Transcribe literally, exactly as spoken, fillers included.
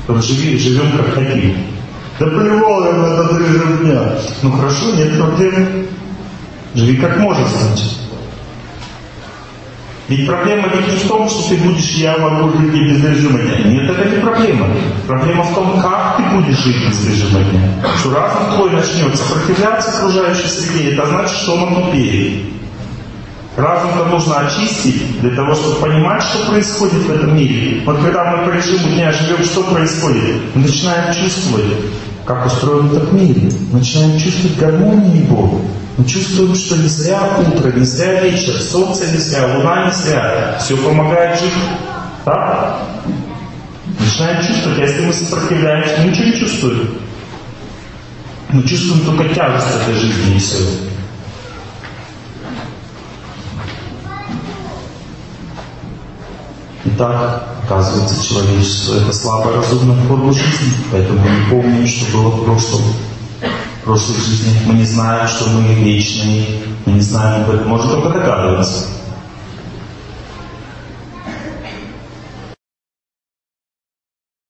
Живи, живем как хотим. Да плевал я на этот режим дня. Ну хорошо, нет проблем. Живи как можешь, значит. Ведь проблема ведь не в том, что ты будешь, я могу жить и без режима дня. Нет, это не проблема. Проблема в том, как ты будешь жить без режима дня. Что разум твой начнет сопротивляться окружающей среде, это значит, что он тупеет. Разум-то нужно очистить для того, чтобы понимать, что происходит в этом мире. Вот когда мы по режиму дня живем, что происходит? Мы начинаем чувствовать, как устроен этот мир. Мы начинаем чувствовать гармонию его. Мы чувствуем, что не зря утро, не зря вечер, солнце не зря, луна не зря. Все помогает жить. Так? Начинаем чувствовать. А если мы сопротивляемся, мы ничего не чувствуем. Мы чувствуем только тяжесть этой жизни и все. Итак, оказывается, человечество — это слабая разумная форма жизни, поэтому мы не помним, что было в прошлом. В прошлой жизни мы не знаем, что мы вечные, мы не знаем об этом, можем только догадываться.